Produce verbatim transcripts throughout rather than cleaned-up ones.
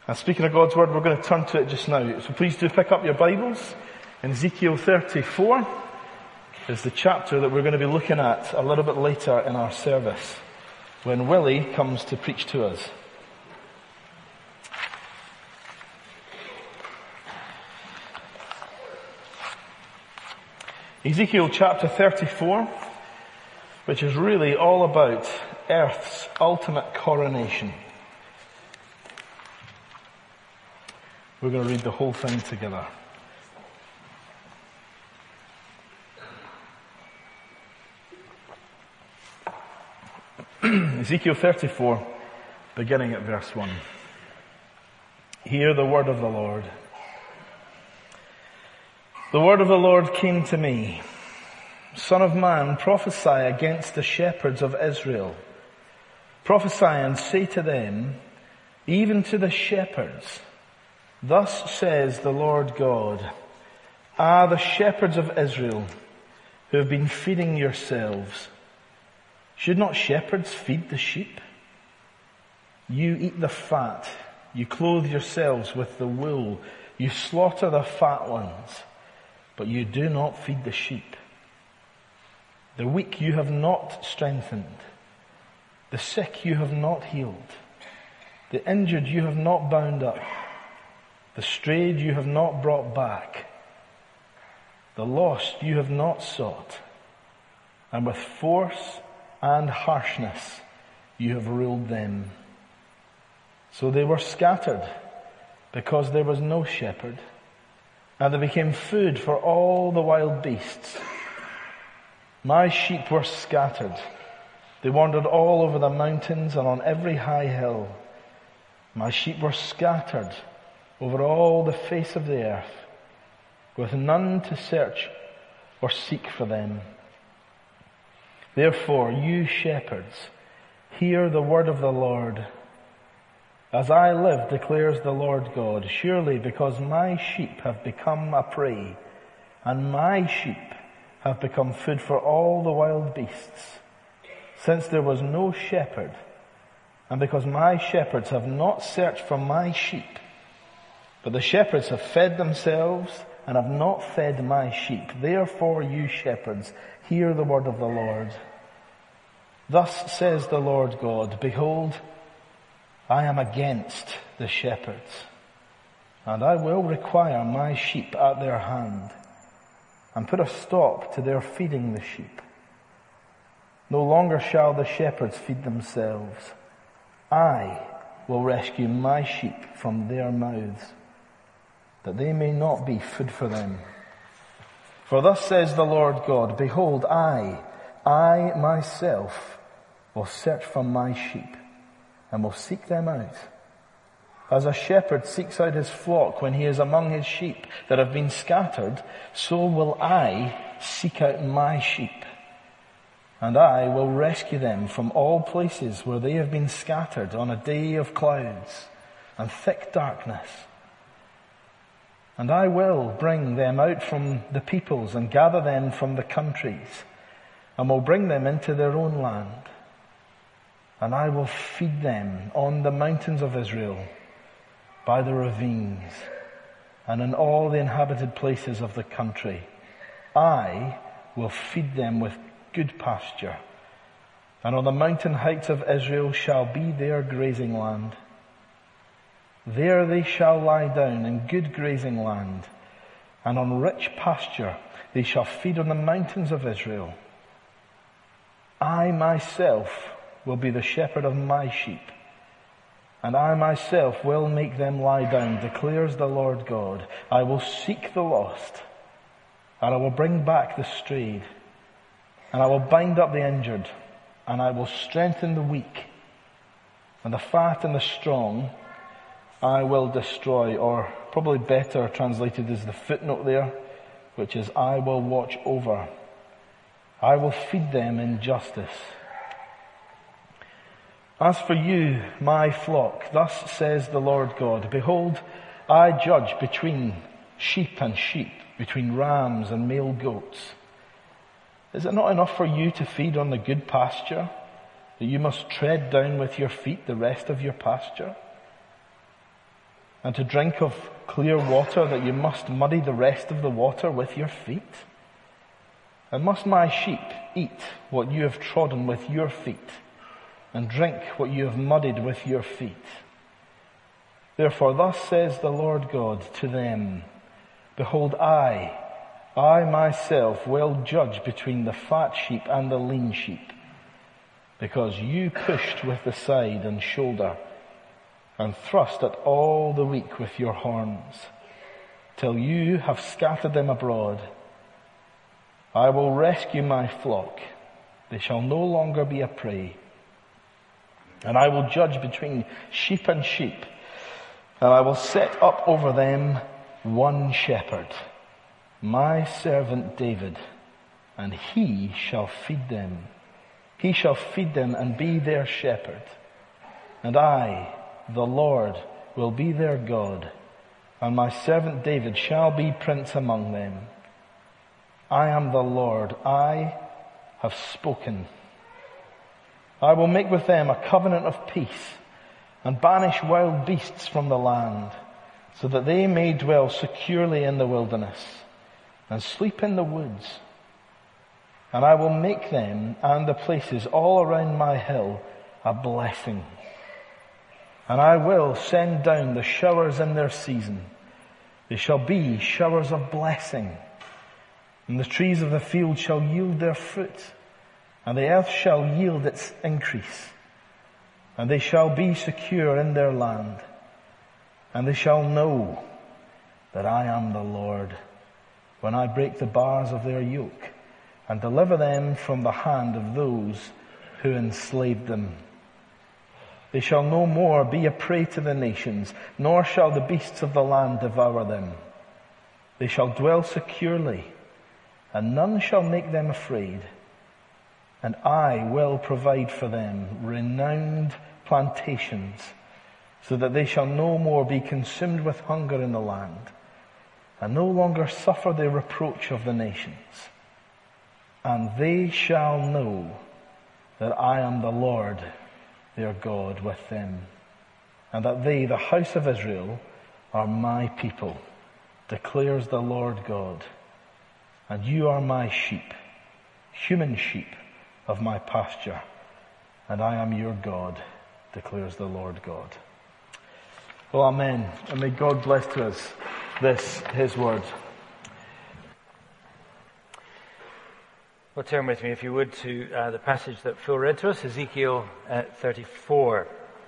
And speaking of God's Word, we're going to turn to it just now. So please do pick up your Bibles. In Ezekiel thirty-four is the chapter that we're going to be looking at a little bit later in our service, when Willie comes to preach to us. Ezekiel chapter thirty-four, which is really all about earth's ultimate coronation. We're going to read the whole thing together. Ezekiel thirty-four, beginning at verse one. Hear the word of the Lord. The word of the Lord came to me. Son of man, prophesy against the shepherds of Israel. Prophesy and say to them, even to the shepherds, thus says the Lord God, ah, the shepherds of Israel, who have been feeding yourselves. Should not shepherds feed the sheep? You eat the fat, you clothe yourselves with the wool, you slaughter the fat ones, but you do not feed the sheep. The weak you have not strengthened, the sick you have not healed, the injured you have not bound up, the strayed you have not brought back, the lost you have not sought, and with force and harshness you have ruled them. So they were scattered because there was no shepherd, and they became food for all the wild beasts. My sheep were scattered. They wandered all over the mountains and on every high hill. My sheep were scattered over all the face of the earth, with none to search or seek for them. Therefore, you shepherds, hear the word of the Lord. As I live, declares the Lord God, surely because my sheep have become a prey, and my sheep have become food for all the wild beasts, since there was no shepherd, and because my shepherds have not searched for my sheep, but the shepherds have fed themselves and have not fed my sheep. Therefore, you shepherds, hear the word of the Lord. Thus says the Lord God, behold, I am against the shepherds, and I will require my sheep at their hand, and put a stop to their feeding the sheep. No longer shall the shepherds feed themselves. I will rescue my sheep from their mouths, that they may not be food for them. For thus says the Lord God, behold, I, I myself will search for my sheep, and will seek them out. As a shepherd seeks out his flock when he is among his sheep that have been scattered, so will I seek out my sheep. And I will rescue them from all places where they have been scattered on a day of clouds and thick darkness. And I will bring them out from the peoples and gather them from the countries, and will bring them into their own land. And I will feed them on the mountains of Israel, by the ravines, and in all the inhabited places of the country. I will feed them with good pasture, and on the mountain heights of Israel shall be their grazing land. There they shall lie down in good grazing land, and on rich pasture they shall feed on the mountains of Israel. I myself will be the shepherd of my sheep, and I myself will make them lie down, declares the Lord God. I will seek the lost, and I will bring back the strayed, and I will bind up the injured, and I will strengthen the weak, and the fat and the strong I will destroy, or probably better translated is the footnote there, which is I will watch over. I will feed them in justice. As for you, my flock, thus says the Lord God, behold, I judge between sheep and sheep, between rams and male goats. Is it not enough for you to feed on the good pasture, that you must tread down with your feet the rest of your pasture? and to drink of clear water, that you must muddy the rest of the water with your feet? And must my sheep eat what you have trodden with your feet, and drink what you have muddied with your feet? Therefore thus says the Lord God to them, Behold, I, I myself will judge between the fat sheep and the lean sheep, because you pushed with the side and shoulder, and thrust at all the weak with your horns, till you have scattered them abroad. I will rescue my flock. They shall no longer be a prey. And I will judge between sheep and sheep, and I will set up over them one shepherd, my servant David, and he shall feed them. He shall feed them and be their shepherd. And I, the Lord, will be their God, and my servant David shall be prince among them. I am the Lord, I have spoken. I will make with them a covenant of peace, and banish wild beasts from the land, so that they may dwell securely in the wilderness, and sleep in the woods. And I will make them and the places all around my hill a blessing. And I will send down the showers in their season. They shall be showers of blessing. And the trees of the field shall yield their fruit, and the earth shall yield its increase. And they shall be secure in their land. And they shall know that I am the Lord, when I break the bars of their yoke, and deliver them from the hand of those who enslaved them. They shall no more be a prey to the nations, nor shall the beasts of the land devour them. They shall dwell securely, and none shall make them afraid. And I will provide for them renowned plantations, so that they shall no more be consumed with hunger in the land, and no longer suffer the reproach of the nations. And they shall know that I am the Lord, their God, with them, and that they, the house of Israel, are my people, declares the Lord God. And you are my sheep, human sheep of my pasture, and I am your God, declares the Lord God. Well, amen. And may God bless to us this, his word. Well, turn with me, if you would, to uh, the passage that Phil read to us, Ezekiel uh, thirty-four.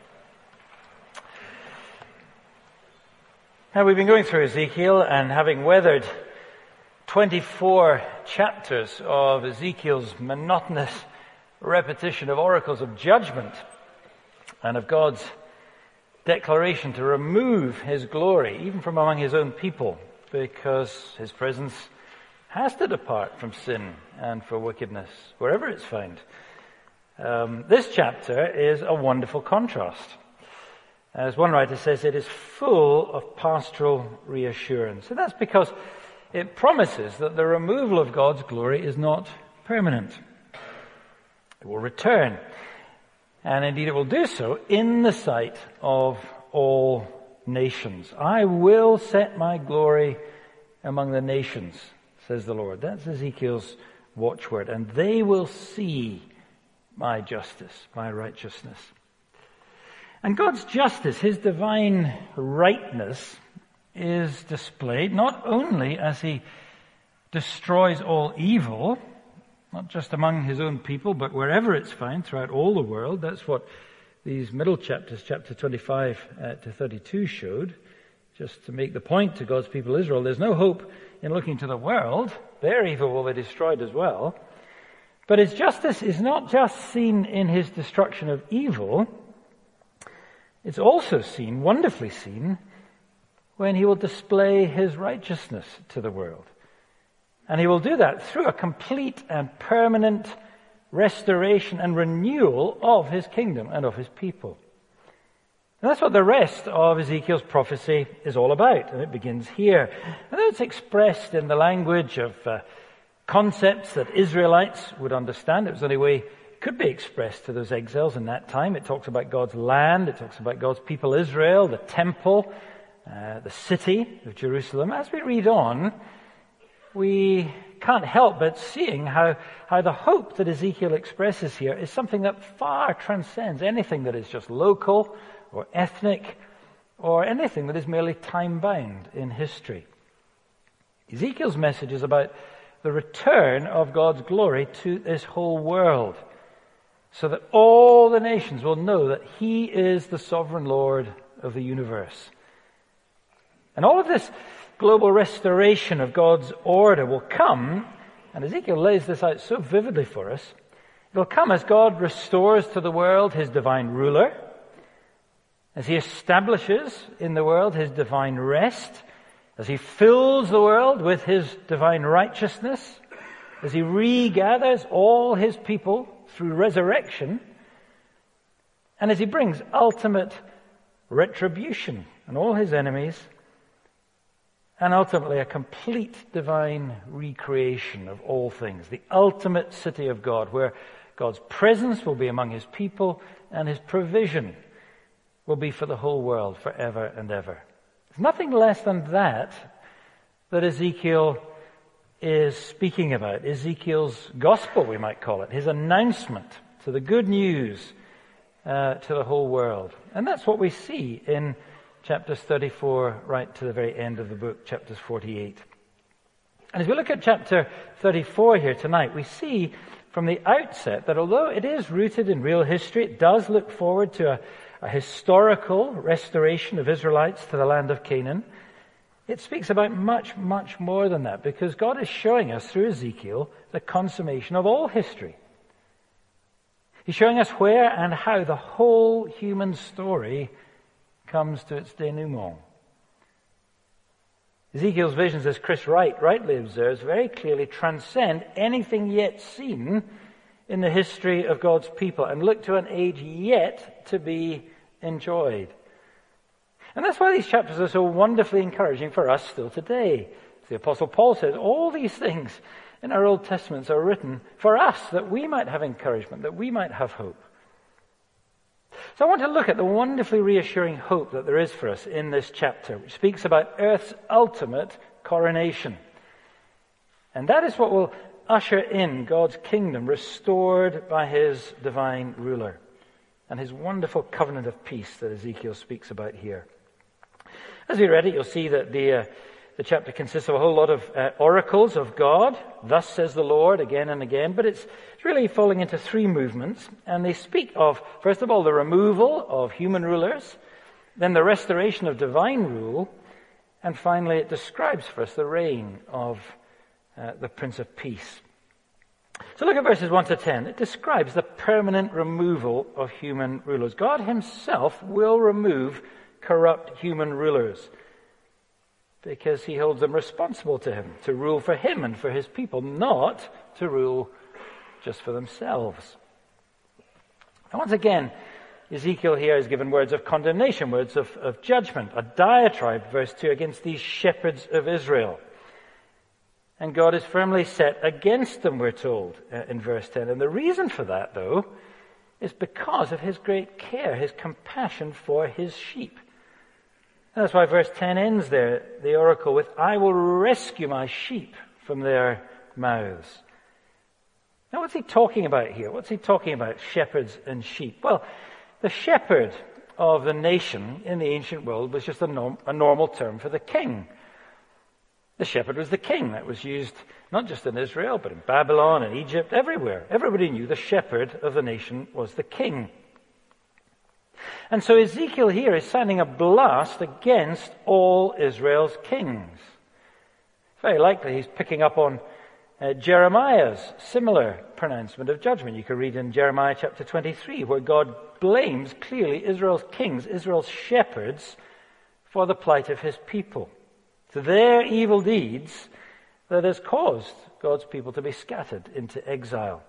Now, we've been going through Ezekiel, and having weathered twenty-four chapters of Ezekiel's monotonous repetition of oracles of judgment and of God's declaration to remove his glory, even from among his own people, because his presence has to depart from sin and for wickedness, wherever it's found. Um, this chapter is a wonderful contrast. As one writer says, it is full of pastoral reassurance. And that's because it promises that the removal of God's glory is not permanent. It will return. And indeed it will do so in the sight of all nations. I will set my glory among the nations, says the Lord. That's Ezekiel's watchword. And they will see my justice, my righteousness. And God's justice, his divine rightness, is displayed not only as he destroys all evil, not just among his own people, but wherever it's found throughout all the world. That's what these middle chapters, chapter twenty-five uh, to thirty-two, showed. Just to make the point to God's people Israel, there's no hope in looking to the world. Their evil will be destroyed as well. But his justice is not just seen in his destruction of evil. It's also seen, wonderfully seen, when he will display his righteousness to the world. And he will do that through a complete and permanent restoration and renewal of his kingdom and of his people. And that's what the rest of Ezekiel's prophecy is all about. And it begins here. And it's expressed in the language of uh, concepts that Israelites would understand. It was the only way it could be expressed to those exiles in that time. It talks about God's land. It talks about God's people Israel, the temple, uh, the city of Jerusalem. As we read on, we can't help but seeing how, how the hope that Ezekiel expresses here is something that far transcends anything that is just local or ethnic or anything that is merely time-bound in history. Ezekiel's message is about the return of God's glory to this whole world, so that all the nations will know that He is the sovereign Lord of the universe. And all of this global restoration of God's order will come, and Ezekiel lays this out so vividly for us, it will come as God restores to the world His divine ruler, as He establishes in the world His divine rest, as He fills the world with His divine righteousness, as He regathers all His people through resurrection, and as He brings ultimate retribution on all His enemies, and ultimately a complete divine recreation of all things, the ultimate city of God, where God's presence will be among His people and His provision will be for the whole world forever and ever. It's nothing less than that that Ezekiel is speaking about. Ezekiel's gospel, we might call it, his announcement to the good news uh, to the whole world. And that's what we see in chapters thirty-four right to the very end of the book, chapters forty-eight. And as we look at chapter thirty-four here tonight, we see from the outset that although it is rooted in real history, it does look forward to a, a historical restoration of Israelites to the land of Canaan. It speaks about much, much more than that, because God is showing us through Ezekiel the consummation of all history. He's showing us where and how the whole human story comes to its denouement. Ezekiel's visions, as Chris Wright rightly observes, very clearly transcend anything yet seen in the history of God's people and look to an age yet to be enjoyed. And that's why these chapters are so wonderfully encouraging for us still today. As the Apostle Paul says, all these things in our Old Testaments are written for us, that we might have encouragement, that we might have hope. So I want to look at the wonderfully reassuring hope that there is for us in this chapter, which speaks about earth's ultimate coronation. And that is what will usher in God's kingdom, restored by His divine ruler, and His wonderful covenant of peace that Ezekiel speaks about here. As we read it, you'll see that the uh, the chapter consists of a whole lot of uh, oracles of God. Thus says the Lord, again and again. But it's, it's really falling into three movements. And they speak of, first of all, the removal of human rulers, then the restoration of divine rule, and finally it describes for us the reign of uh, the Prince of Peace. So look at verses one to ten. It describes the permanent removal of human rulers. God Himself will remove corrupt human rulers, because He holds them responsible to Him, to rule for Him and for His people, not to rule just for themselves. And once again, Ezekiel here is given words of condemnation, words of, of judgment, a diatribe, verse two, against these shepherds of Israel. And God is firmly set against them, we're told uh, in verse ten. And the reason for that, though, is because of His great care, His compassion for His sheep. And that's why verse ten ends there, the oracle, with, I will rescue my sheep from their mouths. Now what's He talking about here? What's He talking about, shepherds and sheep? Well, the shepherd of the nation in the ancient world was just a, norm, a normal term for the king. The shepherd was the king. That was used not just in Israel, but in Babylon and Egypt, everywhere. Everybody knew the shepherd of the nation was the king. And so Ezekiel here is sounding a blast against all Israel's kings. It's very likely he's picking up on uh, Jeremiah's similar pronouncement of judgment. You can read in Jeremiah chapter twenty-three, where God blames clearly Israel's kings, Israel's shepherds, for the plight of His people. To their evil deeds that has caused God's people to be scattered into exile.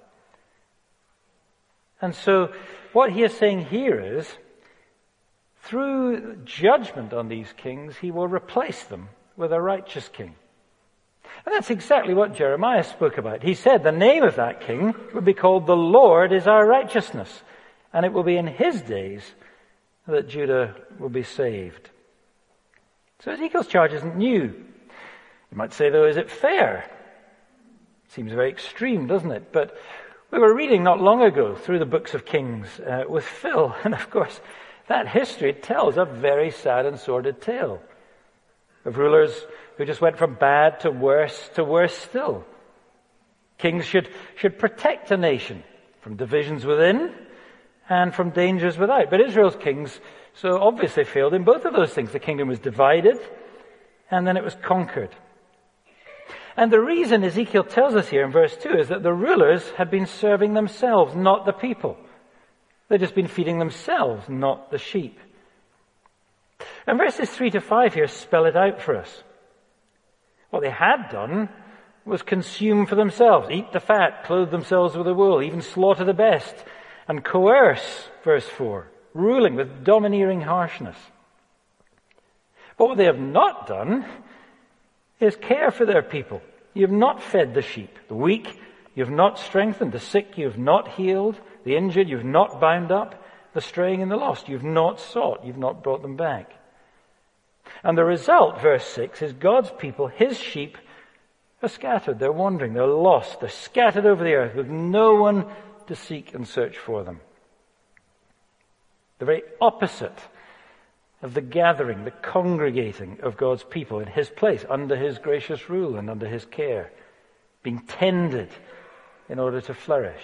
And so what he is saying here is, through judgment on these kings, He will replace them with a righteous king. And that's exactly what Jeremiah spoke about. He said the name of that king would be called The Lord is Our Righteousness, and it will be in His days that Judah will be saved. So Ezekiel's charge isn't new. You might say, though, is it fair? Seems very extreme, doesn't it? But we were reading not long ago through the books of Kings uh, with Phil, and of course that history tells a very sad and sordid tale of rulers who just went from bad to worse to worse still. Kings should, should protect a nation from divisions within and from dangers without. But Israel's kings so obviously failed in both of those things. The kingdom was divided and then it was conquered. And the reason Ezekiel tells us here in verse two is that the rulers had been serving themselves, not the people. They'd just been feeding themselves, not the sheep. And verses three to five here spell it out for us. What they had done was consume for themselves, eat the fat, clothe themselves with the wool, even slaughter the best, and coerce, verse four, ruling with domineering harshness. But what they have not done is care for their people. You have not fed the sheep, the weak, you have not strengthened, the sick you have not healed, the injured you have not bound up, the straying and the lost you have not sought, you have not brought them back. And the result, verse six, is God's people, his sheep, are scattered, they're wandering, they're lost, they're scattered over the earth with no one to seek and search for them. The very opposite of the gathering, the congregating of God's people in his place, under his gracious rule and under his care, being tended in order to flourish.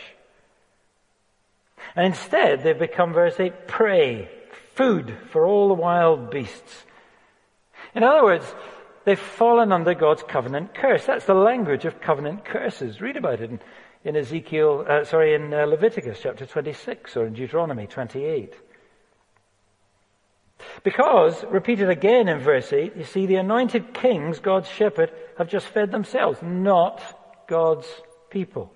And instead, they've become, verse eight, prey, food for all the wild beasts. In other words, they've fallen under God's covenant curse. That's the language of covenant curses. Read about it in, in Ezekiel, uh, sorry, in uh, Leviticus chapter twenty-six or in Deuteronomy twenty-eight. Because, repeated again in verse eight, you see the anointed kings, God's shepherd, have just fed themselves, not God's people.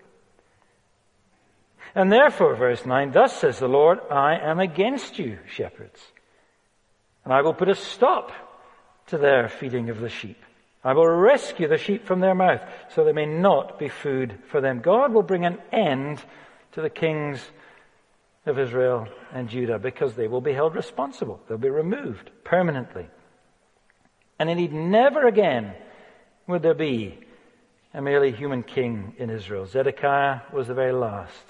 And therefore, verse nine, thus says the Lord, I am against you, shepherds, and I will put a stop to their feeding of the sheep. I will rescue the sheep from their mouth, so they may not be food for them. God will bring an end to the kings of Israel and Judah, because they will be held responsible. They'll be removed permanently. And indeed, never again would there be a merely human king in Israel. Zedekiah was the very last.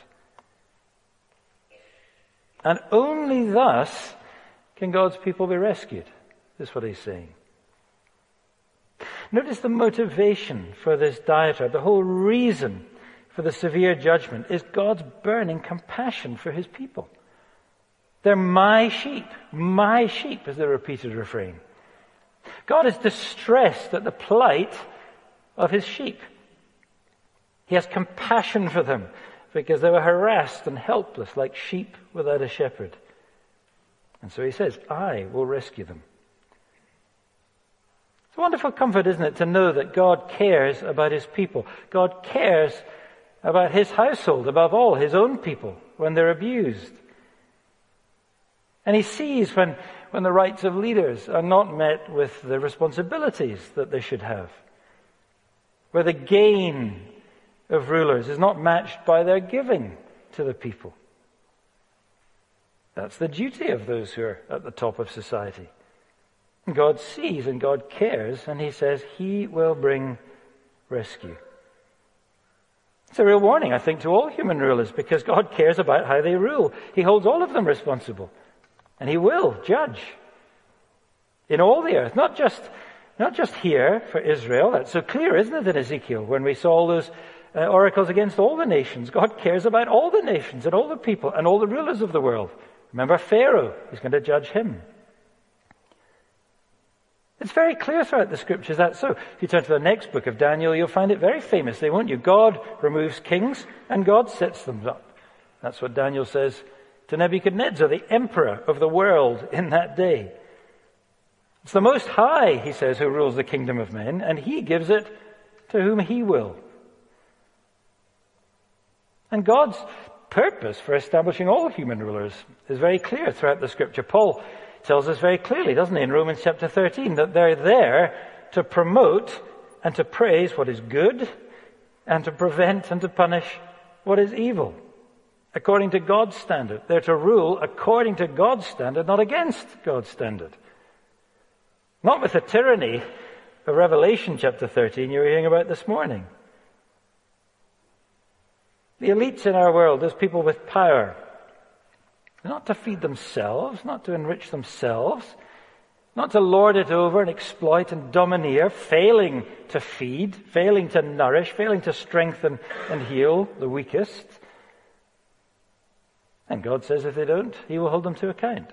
And only thus can God's people be rescued. That's what he's saying. Notice the motivation for this diatribe. The whole reason for the severe judgment is God's burning compassion for his people. They're my sheep, my sheep is the repeated refrain. God is distressed at the plight of his sheep. He has compassion for them because they were harassed and helpless like sheep without a shepherd. And so he says, I will rescue them. It's a wonderful comfort, isn't it, to know that God cares about his people. God cares about his household, above all, his own people, when they're abused. And he sees when, when the rights of leaders are not met with the responsibilities that they should have. Where the gain of rulers is not matched by their giving to the people. That's the duty of those who are at the top of society. God sees and God cares, and he says he will bring rescue. It's a real warning, I think, to all human rulers, because God cares about how they rule. He holds all of them responsible, and he will judge in all the earth, not just not just here for Israel. That's so clear, isn't it, in Ezekiel, when we saw all those uh, oracles against all the nations. God cares about all the nations and all the people and all the rulers of the world. Remember Pharaoh, he's going to judge him. It's very clear throughout the scriptures that's so. If you turn to the next book of Daniel, you'll find it very famously, won't you? God removes kings and God sets them up. That's what Daniel says to Nebuchadnezzar, the emperor of the world in that day. It's the Most High, he says, who rules the kingdom of men, and he gives it to whom he will. And God's purpose for establishing all human rulers is very clear throughout the scripture. Paul tells us very clearly, doesn't he, in Romans chapter thirteen, that they're there to promote and to praise what is good and to prevent and to punish what is evil. According to God's standard. They're to rule according to God's standard, not against God's standard. Not with the tyranny of Revelation chapter thirteen you were hearing about this morning. The elites in our world, those people with power, not to feed themselves, not to enrich themselves, not to lord it over and exploit and domineer, failing to feed, failing to nourish, failing to strengthen and heal the weakest. And God says if they don't, He will hold them to account.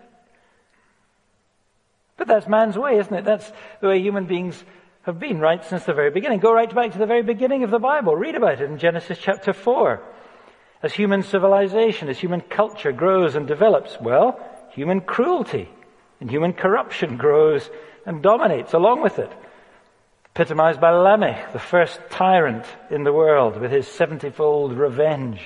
But that's man's way, isn't it? That's the way human beings have been right since the very beginning. Go right back to the very beginning of the Bible. Read about it in Genesis chapter four. As human civilization, as human culture grows and develops, well, human cruelty and human corruption grows and dominates along with it. Epitomized by Lamech, the first tyrant in the world, with his seventy-fold revenge.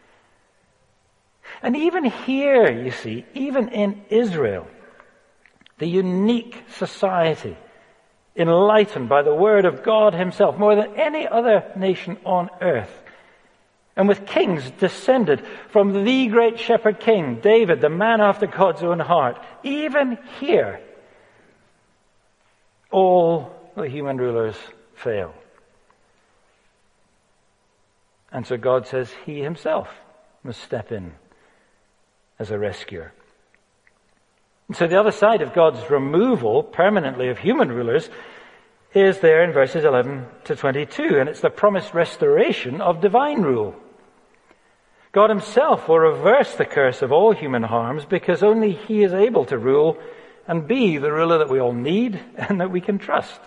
And even here, you see, even in Israel, the unique society, enlightened by the Word of God Himself, more than any other nation on earth, and with kings descended from the great shepherd king, David, the man after God's own heart. Even here, all the human rulers fail. And so God says He Himself must step in as a rescuer. And so the other side of God's removal permanently of human rulers is there in verses eleven to twenty-two, and it's the promised restoration of divine rule. God Himself will reverse the curse of all human harms because only He is able to rule and be the ruler that we all need and that we can trust.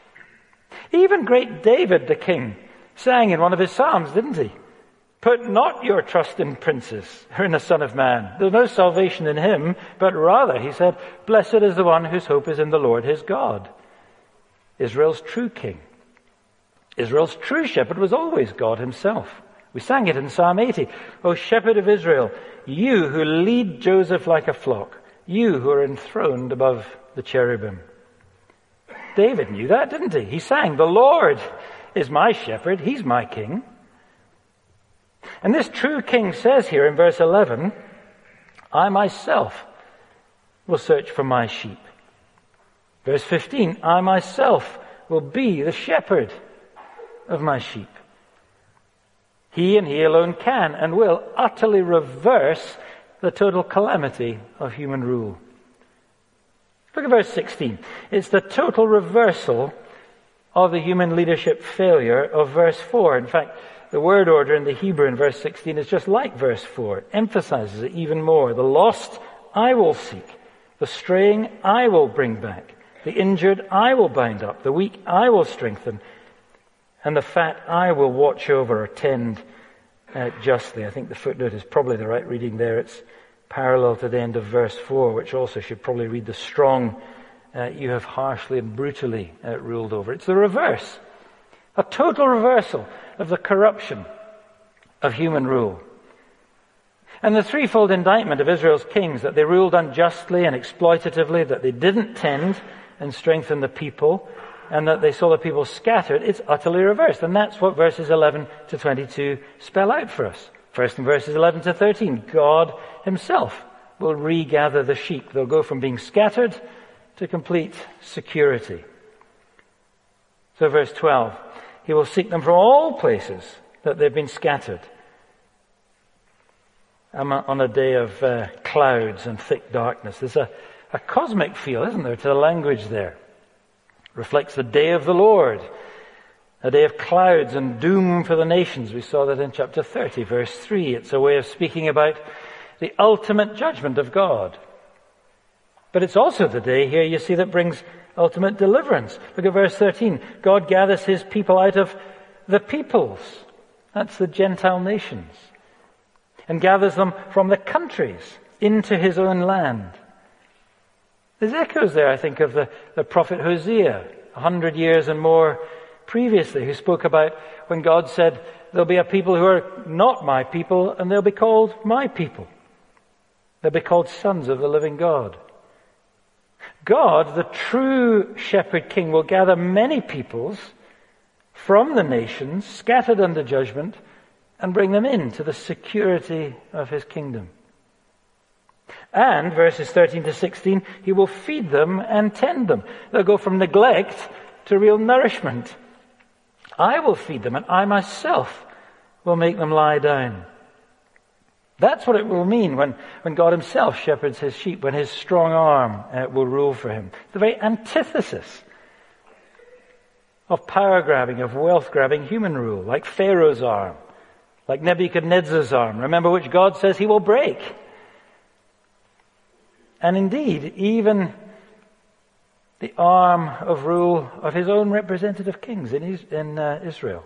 Even great David the king sang in one of his psalms, didn't he? Put not your trust in princes or in the Son of Man. There's no salvation in him, but rather, he said, blessed is the one whose hope is in the Lord his God. Israel's true king. Israel's true shepherd was always God Himself. We sang it in Psalm eighty. O shepherd of Israel, you who lead Joseph like a flock, you who are enthroned above the cherubim. David knew that, didn't he? He sang, the Lord is my shepherd, He's my king. And this true king says here in verse eleven, I myself will search for my sheep. Verse fifteen, I myself will be the shepherd of my sheep. He and He alone can and will utterly reverse the total calamity of human rule. Look at verse sixteen. It's the total reversal of the human leadership failure of verse four. In fact, the word order in the Hebrew in verse sixteen is just like verse four. It emphasizes it even more. The lost I will seek. The straying I will bring back. The injured I will bind up. The weak I will strengthen. And the fat I will watch over or tend uh, justly. I think the footnote is probably the right reading there. It's parallel to the end of verse four, which also should probably read the strong uh, you have harshly and brutally uh, ruled over. It's the reverse. A total reversal of the corruption of human rule. And the threefold indictment of Israel's kings, that they ruled unjustly and exploitatively, that they didn't tend and strengthen the people, and that they saw the people scattered, it's utterly reversed. And that's what verses eleven to twenty-two spell out for us. First in verses eleven to thirteen, God Himself will regather the sheep. They'll go from being scattered to complete security. So verse twelve, He will seek them from all places that they've been scattered. On a day of uh, clouds and thick darkness. There's a, a cosmic feel, isn't there, to the language there. Reflects the day of the Lord. A day of clouds and doom for the nations. We saw that in chapter thirty, verse three. It's a way of speaking about the ultimate judgment of God. But it's also the day here, you see, that brings ultimate deliverance. Look at verse thirteen. God gathers His people out of the peoples. That's the Gentile nations. And gathers them from the countries into His own land. There's echoes there, I think, of the, the prophet Hosea, a hundred years and more previously, who spoke about when God said, there'll be a people who are not my people, and they'll be called my people. They'll be called sons of the living God. God, the true shepherd king, will gather many peoples from the nations, scattered under judgment, and bring them into the security of His kingdom. And, verses thirteen to sixteen, he will feed them and tend them. They'll go from neglect to real nourishment. I will feed them, and I myself will make them lie down. That's what it will mean when, when God himself shepherds his sheep, when his strong arm uh, will rule for him. The very antithesis of power grabbing, of wealth grabbing human rule, like Pharaoh's arm, like Nebuchadnezzar's arm. Remember, which God says he will break. And indeed, even the arm of rule of his own representative kings in, in uh, Israel.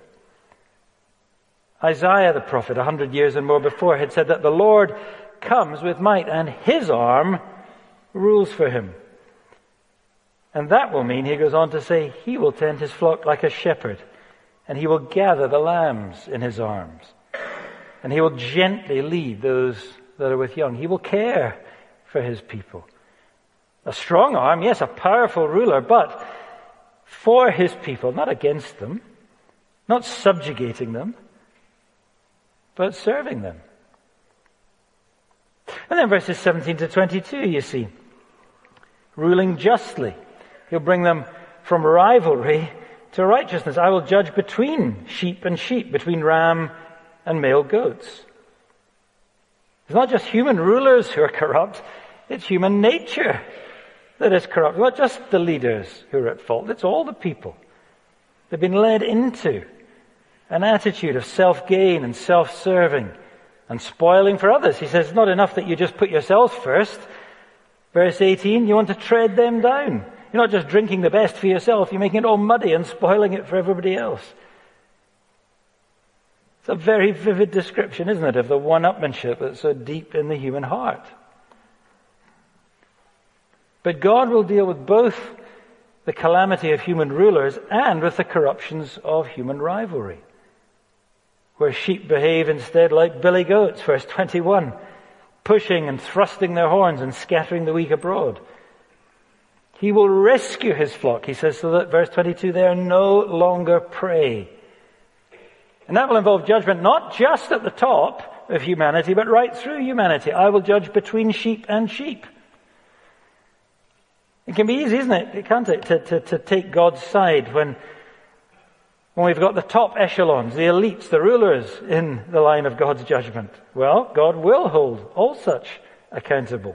Isaiah the prophet, a hundred years and more before, had said that the Lord comes with might and his arm rules for him. And that will mean, he goes on to say, he will tend his flock like a shepherd, and he will gather the lambs in his arms, and he will gently lead those that are with young. He will care for his people. A strong arm, yes, a powerful ruler, but for his people, not against them, not subjugating them, but serving them. And then verses seventeen to twenty-two, you see, ruling justly. He'll bring them from rivalry to righteousness. I will judge between sheep and sheep, between ram and male goats. It's not just human rulers who are corrupt, it's human nature that is corrupt. Not just the leaders who are at fault, it's all the people. They've been led into an attitude of self-gain and self-serving and spoiling for others. He says it's not enough that you just put yourselves first. Verse eighteen, you want to tread them down. You're not just drinking the best for yourself, you're making it all muddy and spoiling it for everybody else. It's a very vivid description, isn't it, of the one-upmanship that's so deep in the human heart. But God will deal with both the calamity of human rulers and with the corruptions of human rivalry, where sheep behave instead like billy goats, verse twenty-one, pushing and thrusting their horns and scattering the weak abroad. He will rescue his flock, he says, so that, verse twenty-two, they are no longer prey. And that will involve judgment not just at the top of humanity, but right through humanity. I will judge between sheep and sheep. It can be easy, isn't it? Can't it? To, to, to take God's side when, when we've got the top echelons, the elites, the rulers in the line of God's judgment. Well, God will hold all such accountable.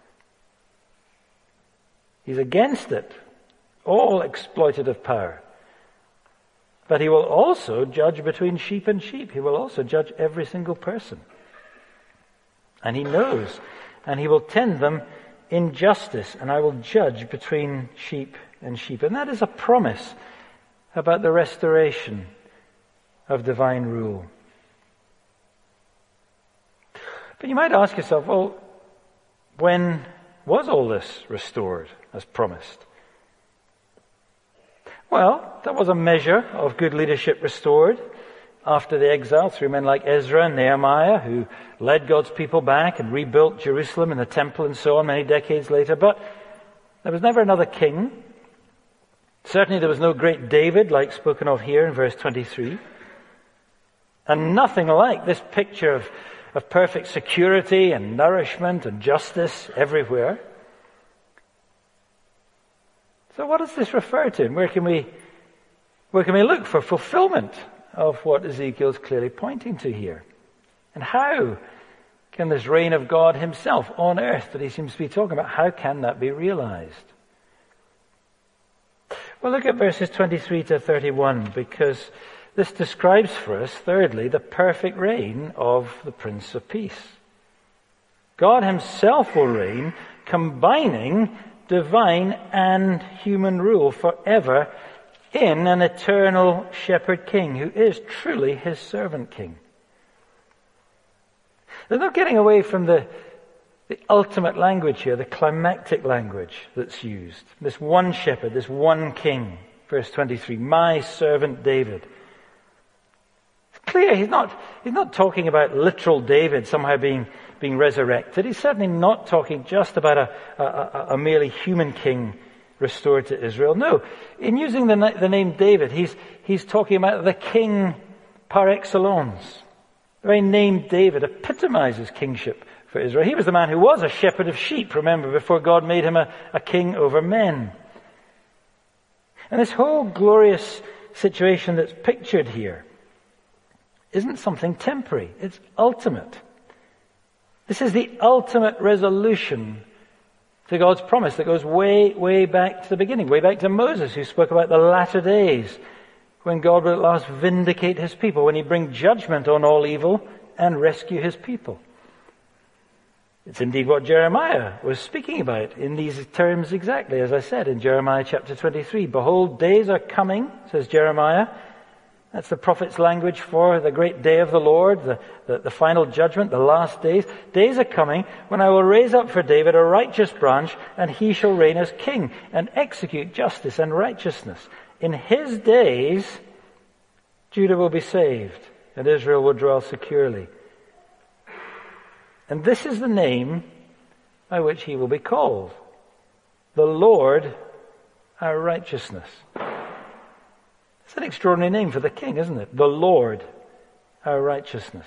He's against it, all exploitative power. But he will also judge between sheep and sheep. He will also judge every single person. And he knows, and he will tend them in justice, and I will judge between sheep and sheep. And that is a promise about the restoration of divine rule. But you might ask yourself, well, when was all this restored as promised? Well, there was a measure of good leadership restored after the exile through men like Ezra and Nehemiah, who led God's people back and rebuilt Jerusalem and the temple and so on many decades later. But there was never another king. Certainly there was no great David like spoken of here in verse twenty-three. And nothing like this picture of, of perfect security and nourishment and justice everywhere. So what does this refer to? And where can we, where can we look for fulfillment of what Ezekiel's clearly pointing to here? And how can this reign of God himself on earth that he seems to be talking about, how can that be realized? Well, look at verses twenty-three to thirty-one, because this describes for us, thirdly, the perfect reign of the Prince of Peace. God himself will reign, combining divine and human rule forever in an eternal shepherd king who is truly his servant king. They're not getting away from the, the ultimate language here, the climactic language that's used. This one shepherd, this one king, verse twenty-three, my servant David. It's clear he's not, he's not talking about literal David somehow being being resurrected. He's certainly not talking just about a, a, a merely human king restored to Israel. No, in using the, the name David, he's, he's talking about the king par excellence. The very name David epitomizes kingship for Israel. He was the man who was a shepherd of sheep, remember, before God made him a, a king over men. And this whole glorious situation that's pictured here isn't something temporary. It's ultimate. This is the ultimate resolution to God's promise that goes way, way back to the beginning, way back to Moses, who spoke about the latter days, when God will at last vindicate his people, when he'd bring judgment on all evil and rescue his people. It's indeed what Jeremiah was speaking about in these terms exactly, as I said in Jeremiah chapter twenty-three. Behold, days are coming, says Jeremiah. That's the prophet's language for the great day of the Lord, the, the, the final judgment, the last days. Days are coming when I will raise up for David a righteous branch, and he shall reign as king and execute justice and righteousness. In his days, Judah will be saved and Israel will dwell securely. And this is the name by which he will be called: the Lord our righteousness. It's an extraordinary name for the king, isn't it? The Lord our righteousness.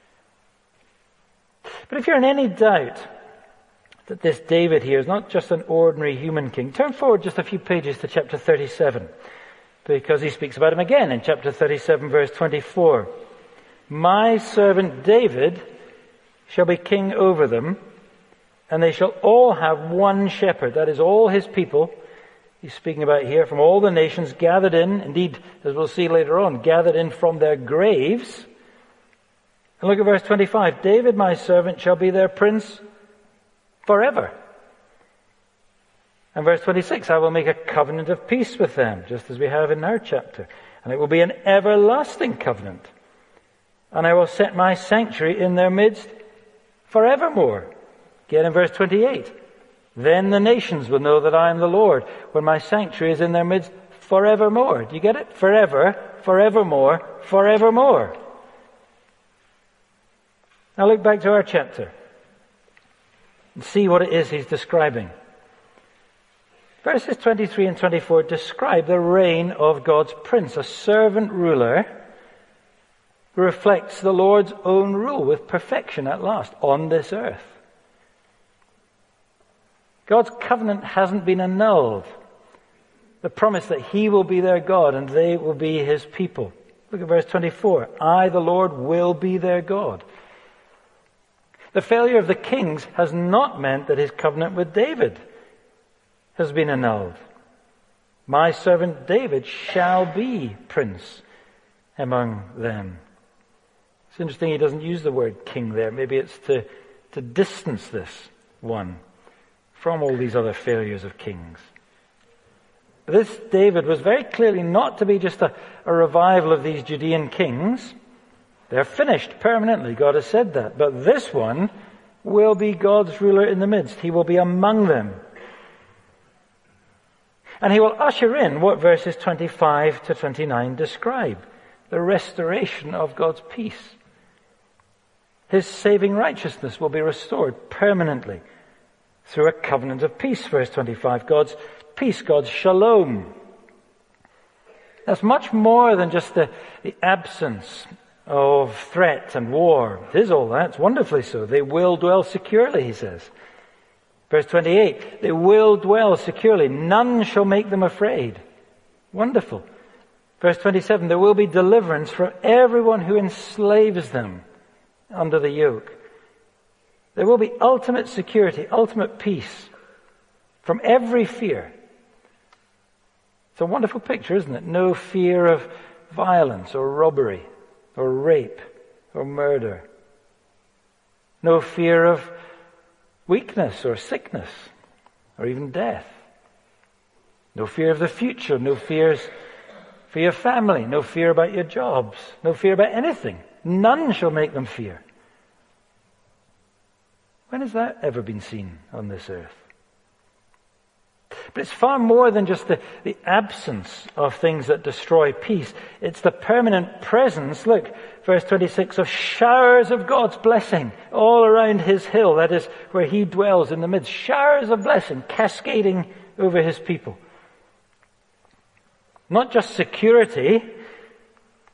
But if you're in any doubt that this David here is not just an ordinary human king, turn forward just a few pages to chapter thirty-seven, because he speaks about him again in chapter thirty-seven, verse twenty-four. My servant David shall be king over them, and they shall all have one shepherd. That is, all his people, he's speaking about here, from all the nations gathered in, indeed, as we'll see later on, gathered in from their graves. And look at verse twenty-five. David, my servant, shall be their prince forever. And verse twenty-six, I will make a covenant of peace with them, just as we have in our chapter. And it will be an everlasting covenant. And I will set my sanctuary in their midst forevermore. Again in verse twenty-eight. Then the nations will know that I am the Lord, when my sanctuary is in their midst forevermore. Do you get it? Forever, forevermore, forevermore. Now look back to our chapter and see what it is he's describing. Verses twenty-three and twenty-four describe the reign of God's prince, a servant ruler who reflects the Lord's own rule with perfection at last on this earth. God's covenant hasn't been annulled. The promise that he will be their God and they will be his people. Look at verse twenty-four. I, the Lord, will be their God. The failure of the kings has not meant that his covenant with David has been annulled. My servant David shall be prince among them. It's interesting he doesn't use the word king there. Maybe it's to, to distance this one from all these other failures of kings. But this David was very clearly not to be just a, a revival of these Judean kings. They're finished permanently, God has said that. But this one will be God's ruler in the midst. He will be among them. And he will usher in what verses twenty-five to twenty-nine describe: the restoration of God's peace. His saving righteousness will be restored permanently through a covenant of peace, verse twenty-five. God's peace, God's shalom. That's much more than just the, the absence of threat and war. It is all that. It's wonderfully so. They will dwell securely, he says. Verse twenty-eight, they will dwell securely. None shall make them afraid. Wonderful. Verse twenty-seven, there will be deliverance for everyone who enslaves them under the yoke. There will be ultimate security, ultimate peace from every fear. It's a wonderful picture, isn't it? No fear of violence or robbery or rape or murder. No fear of weakness or sickness or even death. No fear of the future. No fears for your family. No fear about your jobs. No fear about anything. None shall make them fear. When has that ever been seen on this earth? But it's far more than just the, the absence of things that destroy peace. It's the permanent presence, look, verse twenty-six, of showers of God's blessing all around his hill. That is where he dwells in the midst. Showers of blessing cascading over his people. Not just security,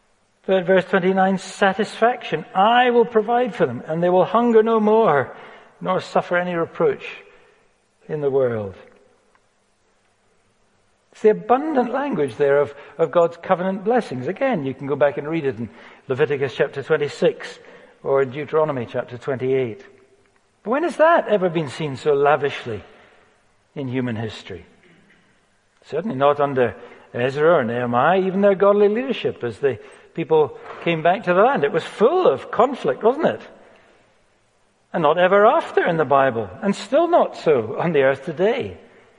but verse twenty-nine, satisfaction. I will provide for them, and they will hunger no more. nor suffer any reproach in the world. It's the abundant language there of, of God's covenant blessings. Again, you can go back and read it in Leviticus chapter twenty-six or in Deuteronomy chapter twenty-eight. But when has that ever been seen so lavishly in human history? Certainly not under Ezra or Nehemiah, even their godly leadership as the people came back to the land. It was full of conflict, wasn't it? And not ever after in the Bible, and still not so on the earth today.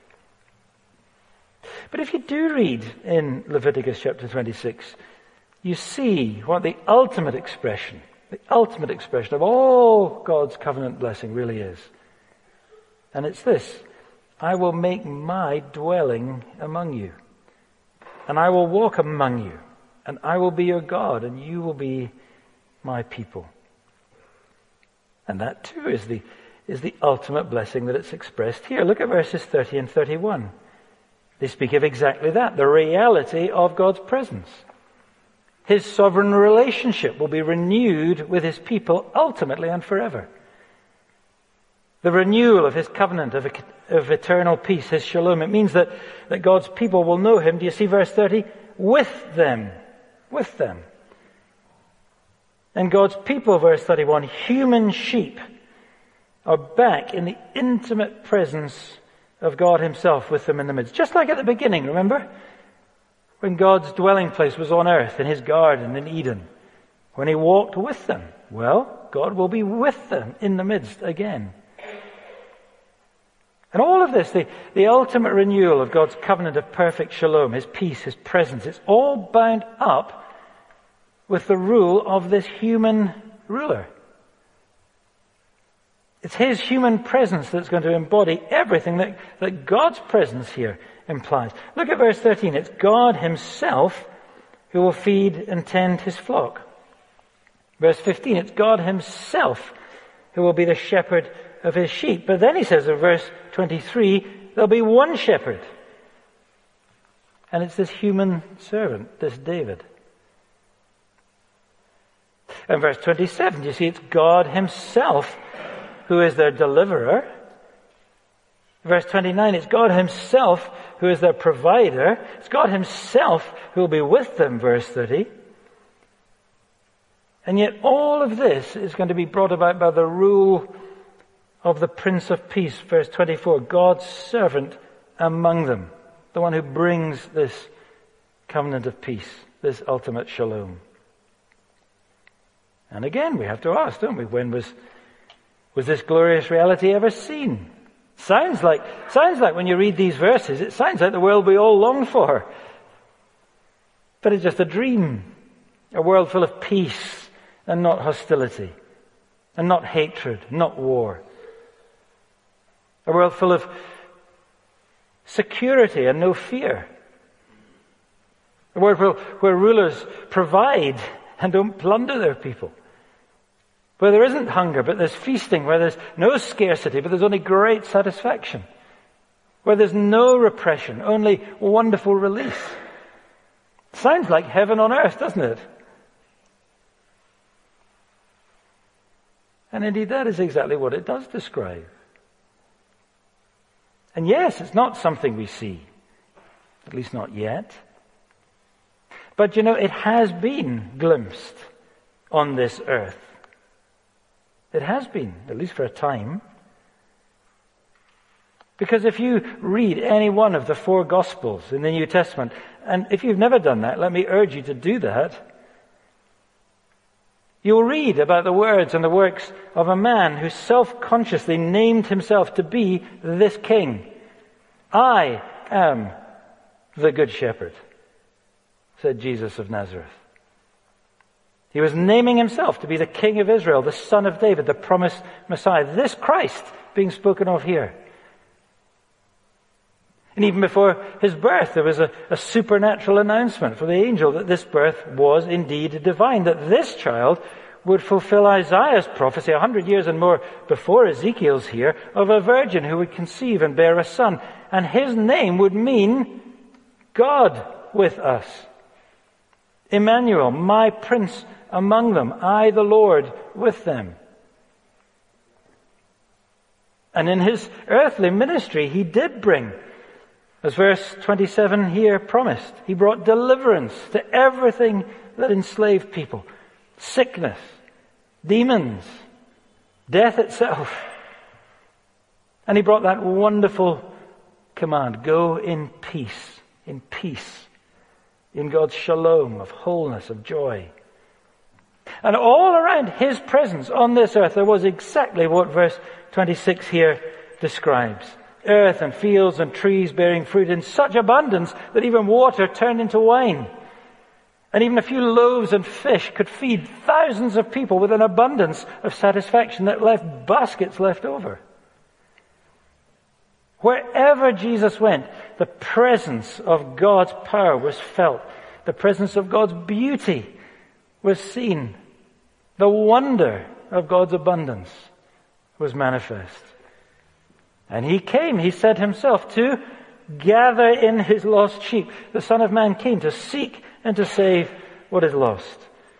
But if you do read in Leviticus chapter twenty-six, you see what the ultimate expression, the ultimate expression of all God's covenant blessing really is. And it's this: I will make my dwelling among you, and I will walk among you, and I will be your God, and you will be my people. And that too is the, is the ultimate blessing that it's expressed here. Look at verses thirty and thirty-one. They speak of exactly that, the reality of God's presence. His sovereign relationship will be renewed with his people ultimately and forever. The renewal of his covenant of, of eternal peace, his shalom. It means that, that God's people will know him. Do you see verse thirty? With them. With them. And God's people, verse thirty-one, human sheep, are back in the intimate presence of God himself with them in the midst. Just like at the beginning, remember? When God's dwelling place was on earth, in his garden in Eden. When he walked with them. Well, God will be with them in the midst again. And all of this, the, the ultimate renewal of God's covenant of perfect shalom, his peace, his presence, it's all bound up with the rule of this human ruler. It's his human presence that's going to embody everything that, that God's presence here implies. Look at verse thirteen. It's God himself who will feed and tend his flock. Verse fifteen, it's God himself who will be the shepherd of his sheep. But then he says in verse twenty-three, there'll be one shepherd. And it's this human servant, this David. And verse twenty-seven, you see, it's God himself who is their deliverer. Verse twenty-nine, it's God himself who is their provider. It's God himself who will be with them, verse thirty. And yet all of this is going to be brought about by the rule of the Prince of Peace, verse twenty-four, God's servant among them, the one who brings this covenant of peace, this ultimate shalom. And again, we have to ask, don't we, when was was this glorious reality ever seen? Sounds like, sounds like when you read these verses, it sounds like the world we all long for. But it's just a dream. A world full of peace and not hostility. And not hatred, not war. A world full of security and no fear. A world where, where rulers provide and don't plunder their people. Where there isn't hunger, but there's feasting. Where there's no scarcity, but there's only great satisfaction. Where there's no repression, only wonderful release. Sounds like heaven on earth, doesn't it? And indeed, that is exactly what it does describe. And yes, it's not something we see. At least not yet. But you know, it has been glimpsed on this earth. It has been, at least for a time. Because if you read any one of the four Gospels in the New Testament, and if you've never done that, let me urge you to do that, you'll read about the words and the works of a man who self-consciously named himself to be this king. I am the Good Shepherd, said Jesus of Nazareth. He was naming himself to be the King of Israel, the Son of David, the promised Messiah. This Christ being spoken of here. And even before his birth, there was a, a supernatural announcement for the angel that this birth was indeed divine, that this child would fulfill Isaiah's prophecy a hundred years and more before Ezekiel's here, of a virgin who would conceive and bear a son. And his name would mean God with us. Emmanuel, my Prince among them, I the Lord with them. And in his earthly ministry, he did bring, as verse twenty-seven here promised, he brought deliverance to everything that enslaved people. Sickness, demons, death itself. And he brought that wonderful command, go in peace, in peace, in God's shalom of wholeness, of joy. And all around his presence on this earth, there was exactly what verse twenty-six here describes. Earth and fields and trees bearing fruit in such abundance that even water turned into wine. And even a few loaves and fish could feed thousands of people with an abundance of satisfaction that left baskets left over. Wherever Jesus went, the presence of God's power was felt. The presence of God's beauty was seen. The wonder of God's abundance was manifest. And he came, he said himself, to gather in his lost sheep. The Son of Man came to seek and to save what is lost.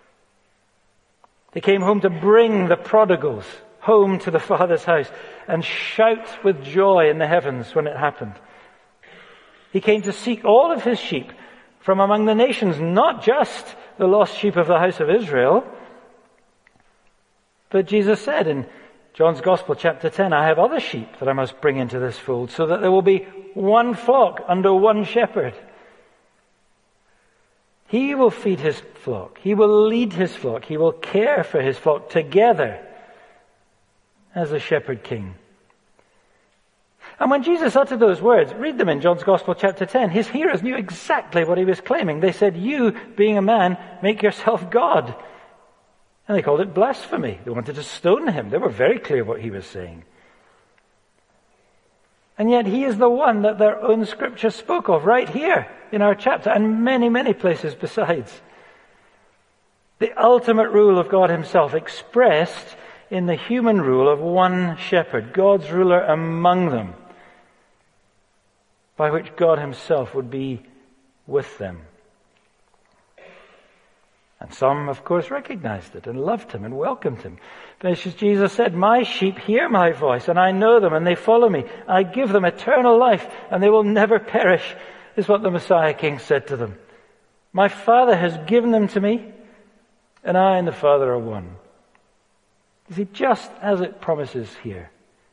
He came home to bring the prodigals home to the Father's house and shout with joy in the heavens when it happened. He came to seek all of his sheep from among the nations, not just the lost sheep of the house of Israel. But Jesus said in John's Gospel, chapter ten, I have other sheep that I must bring into this fold, so that there will be one flock under one shepherd. He will feed his flock. He will lead his flock. He will care for his flock together as a shepherd king. And when Jesus uttered those words, read them in John's Gospel, chapter ten, his hearers knew exactly what he was claiming. They said, you, being a man, make yourself God. And they called it blasphemy. They wanted to stone him. They were very clear what he was saying. And yet he is the one that their own scripture spoke of right here in our chapter and many, many places besides. The ultimate rule of God himself expressed in the human rule of one shepherd, God's ruler among them, by which God himself would be with them. And some, of course, recognized it and loved him and welcomed him. But as Jesus said, my sheep hear my voice, and I know them, and they follow me. I give them eternal life, and they will never perish, is what the Messiah King said to them. My Father has given them to me, and I and the Father are one. You see, just as it promises here.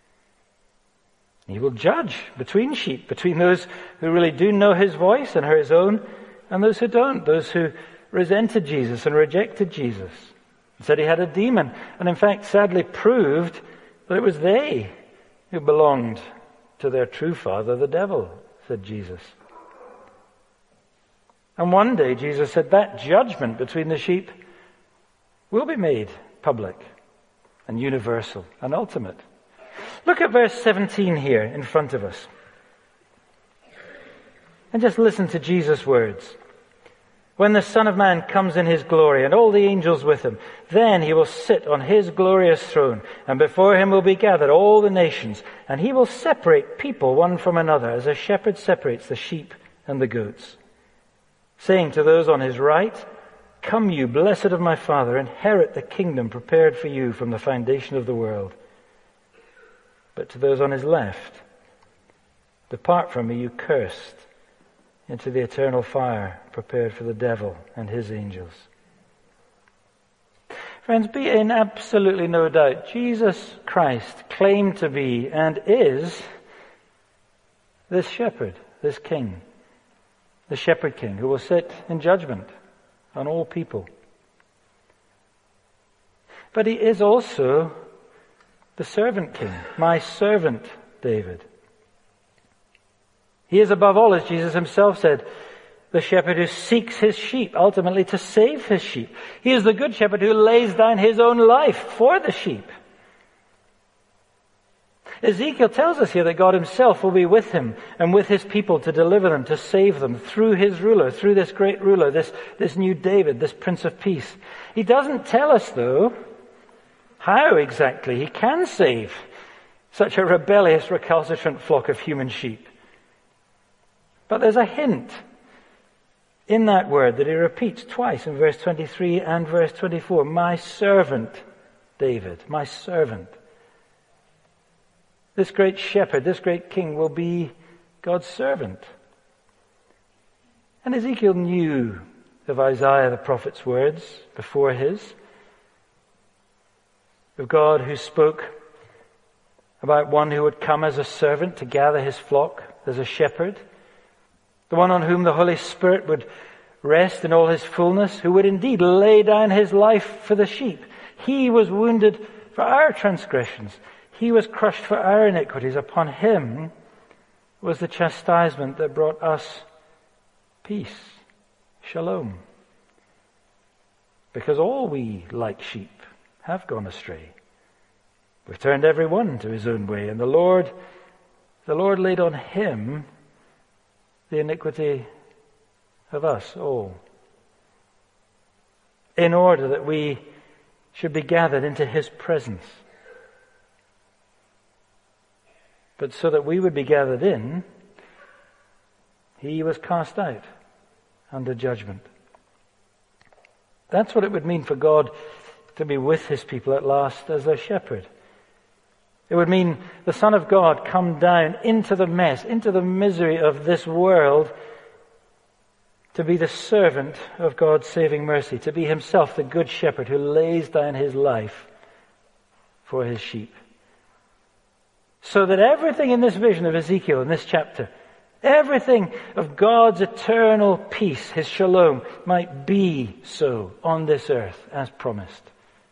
He will judge between sheep, between those who really do know his voice and are his own, and those who don't, those who resented Jesus and rejected Jesus. He said he had a demon, and in fact sadly proved that it was they who belonged to their true father, the devil, said Jesus. And one day Jesus said that judgment between the sheep will be made public and universal and ultimate. Look at verse seventeen here in front of us. And just listen to Jesus' words. When the Son of Man comes in his glory and all the angels with him, then he will sit on his glorious throne, and before him will be gathered all the nations, and he will separate people one from another as a shepherd separates the sheep and the goats, saying to those on his right, come you, blessed of my Father, inherit the kingdom prepared for you from the foundation of the world. But to those on his left, depart from me, you cursed, into the eternal fire prepared for the devil and his angels. Friends, be in absolutely no doubt, Jesus Christ claimed to be and is this shepherd, this king, the shepherd king who will sit in judgment on all people. But he is also the servant king, my servant David. He is above all, as Jesus himself said, the shepherd who seeks his sheep, ultimately to save his sheep. He is the good shepherd who lays down his own life for the sheep. Ezekiel tells us here that God himself will be with him and with his people to deliver them, to save them through his ruler, through this great ruler, this, this new David, this Prince of Peace. He doesn't tell us, though, how exactly he can save such a rebellious, recalcitrant flock of human sheep. But there's a hint in that word that he repeats twice in verse twenty-three and verse twenty-four. My servant David, my servant. This great shepherd, this great king will be God's servant. And Ezekiel knew of Isaiah the prophet's words before his, of God who spoke about one who would come as a servant to gather his flock, as a shepherd, the one on whom the Holy Spirit would rest in all his fullness, who would indeed lay down his life for the sheep. He was wounded for our transgressions. He was crushed for our iniquities. Upon him was the chastisement that brought us peace, shalom. Because all we, like sheep, have gone astray. We've turned every one to his own way, and the Lord, the Lord laid on him the iniquity of us all, in order that we should be gathered into his presence. But so that we would be gathered in, he was cast out under judgment. That's what it would mean for God to be with his people at last as their shepherd. It would mean the Son of God come down into the mess, into the misery of this world, to be the servant of God's saving mercy, to be himself the good shepherd who lays down his life for his sheep. So that everything in this vision of Ezekiel, in this chapter, everything of God's eternal peace, his shalom, might be so on this earth as promised.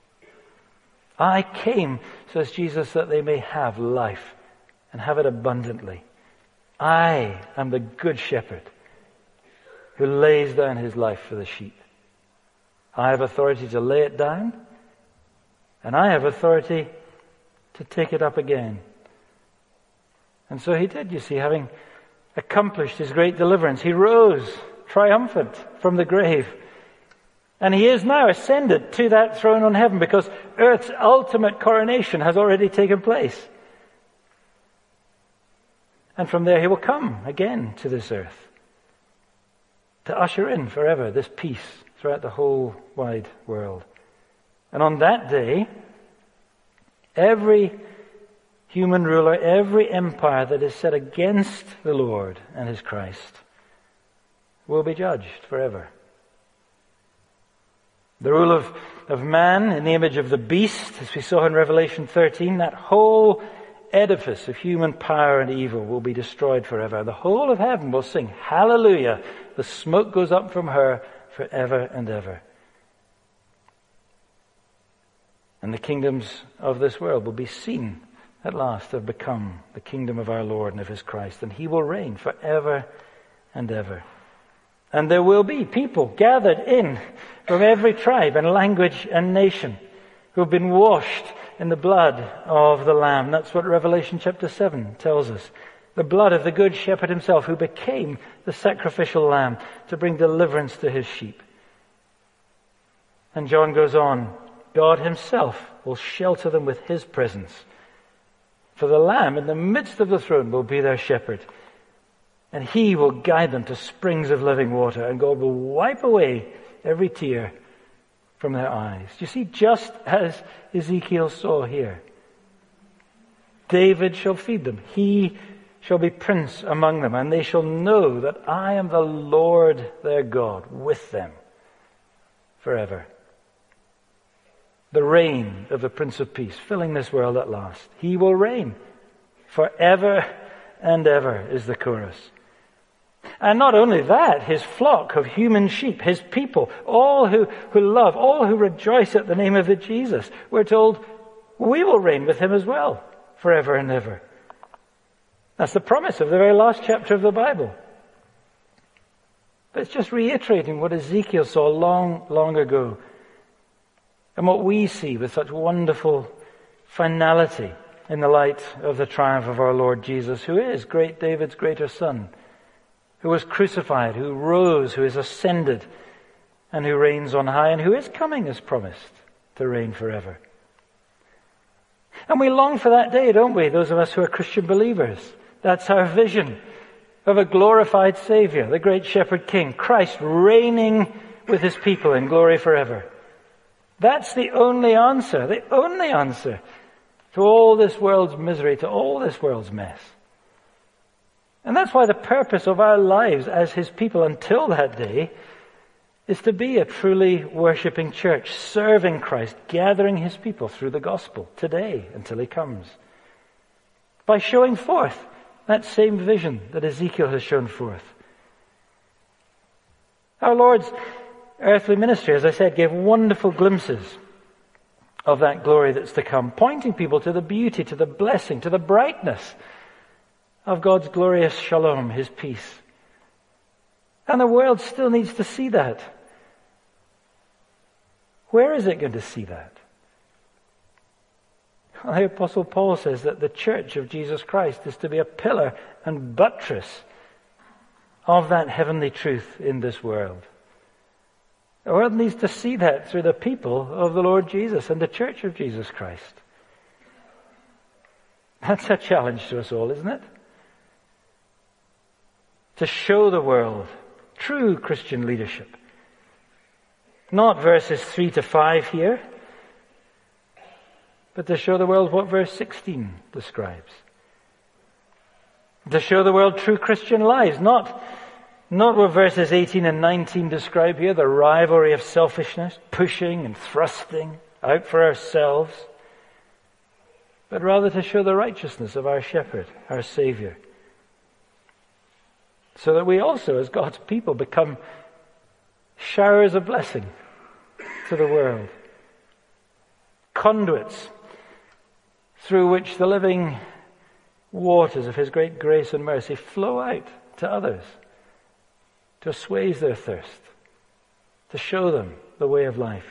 I came, says Jesus, that they may have life and have it abundantly. I am the good shepherd who lays down his life for the sheep. I have authority to lay it down, and I have authority to take it up again. And so he did, you see, having accomplished his great deliverance, he rose triumphant from the grave. And he is now ascended to that throne on heaven, because earth's ultimate coronation has already taken place. And from there he will come again to this earth to usher in forever this peace throughout the whole wide world. And on that day, every human ruler, every empire that is set against the Lord and his Christ will be judged forever. The rule of, of man in the image of the beast, as we saw in Revelation thirteen, that whole edifice of human power and evil will be destroyed forever. The whole of heaven will sing hallelujah. The smoke goes up from her forever and ever. And the kingdoms of this world will be seen at last to have become the kingdom of our Lord and of his Christ. And he will reign forever and ever. And there will be people gathered in from every tribe and language and nation who have been washed in the blood of the Lamb. That's what Revelation chapter seven tells us. The blood of the good shepherd himself, who became the sacrificial lamb to bring deliverance to his sheep. And John goes on, God himself will shelter them with his presence. For the Lamb in the midst of the throne will be their shepherd. And he will guide them to springs of living water, and God will wipe away every tear from their eyes. You see, just as Ezekiel saw here, David shall feed them. He shall be prince among them, and they shall know that I am the Lord their God with them forever. The reign of the Prince of Peace, filling this world at last. He will reign forever and ever, is the chorus. And not only that, his flock of human sheep, his people, all who, who love, all who rejoice at the name of the Jesus, we're told we will reign with him as well, forever and ever. That's the promise of the very last chapter of the Bible. But it's just reiterating what Ezekiel saw long, long ago, and what we see with such wonderful finality in the light of the triumph of our Lord Jesus, who is great David's greater son, who was crucified, who rose, who is ascended, and who reigns on high, and who is coming as promised to reign forever. And we long for that day, don't we, those of us who are Christian believers? That's our vision of a glorified Savior, the great Shepherd King, Christ reigning with his people in glory forever. That's the only answer, the only answer to all this world's misery, to all this world's mess. And that's why the purpose of our lives as his people until that day is to be a truly worshipping church, serving Christ, gathering his people through the gospel today until he comes. By showing forth that same vision that Ezekiel has shown forth. Our Lord's earthly ministry, as I said, gave wonderful glimpses of that glory that's to come, pointing people to the beauty, to the blessing, to the brightness of God's glorious shalom, his peace. And the world still needs to see that. Where is it going to see that? Well, the Apostle Paul says that the church of Jesus Christ is to be a pillar and buttress of that heavenly truth in this world. The world needs to see that through the people of the Lord Jesus and the church of Jesus Christ. That's a challenge to us all, isn't it? To show the world true Christian leadership. Not verses three to five here, but to show the world what verse sixteen describes. To show the world true Christian lives, not, not what verses eighteen and nineteen describe here, the rivalry of selfishness, pushing and thrusting out for ourselves, but rather to show the righteousness of our shepherd, our Savior. So that we also, as God's people, become showers of blessing to the world. Conduits through which the living waters of his great grace and mercy flow out to others, to assuage their thirst, to show them the way of life.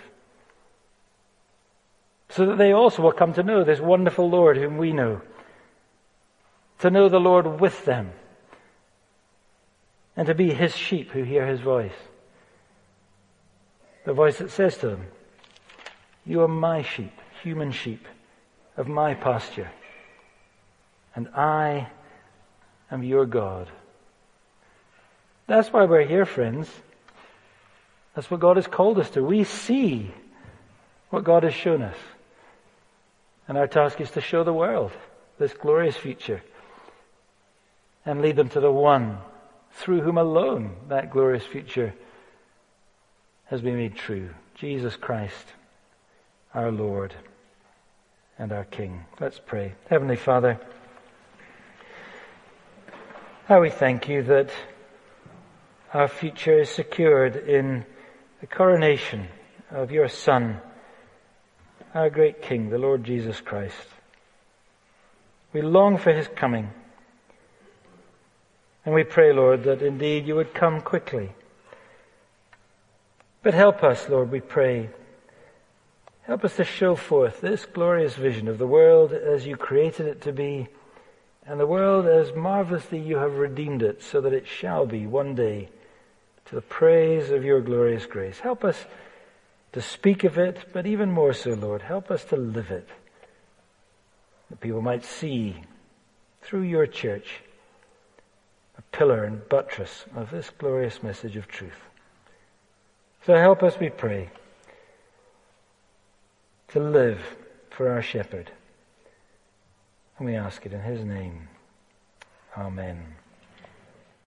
So that they also will come to know this wonderful Lord whom we know, to know the Lord with them, and to be his sheep who hear his voice. The voice that says to them, you are my sheep, human sheep, of my pasture, and I am your God. That's why we're here, friends. That's what God has called us to. We see what God has shown us. And our task is to show the world this glorious future and lead them to the one through whom alone that glorious future has been made true. Jesus Christ, our Lord and our King. Let's pray. Heavenly Father, how we thank you that our future is secured in the coronation of your Son, our great King, the Lord Jesus Christ. We long for his coming. And we pray, Lord, that indeed you would come quickly. But help us, Lord, we pray. Help us to show forth this glorious vision of the world as you created it to be, and the world as marvelously you have redeemed it, so that it shall be one day to the praise of your glorious grace. Help us to speak of it, but even more so, Lord, help us to live it, that people might see through your church a pillar and buttress of this glorious message of truth. So help us, we pray, to live for our shepherd. And we ask it in his name. Amen.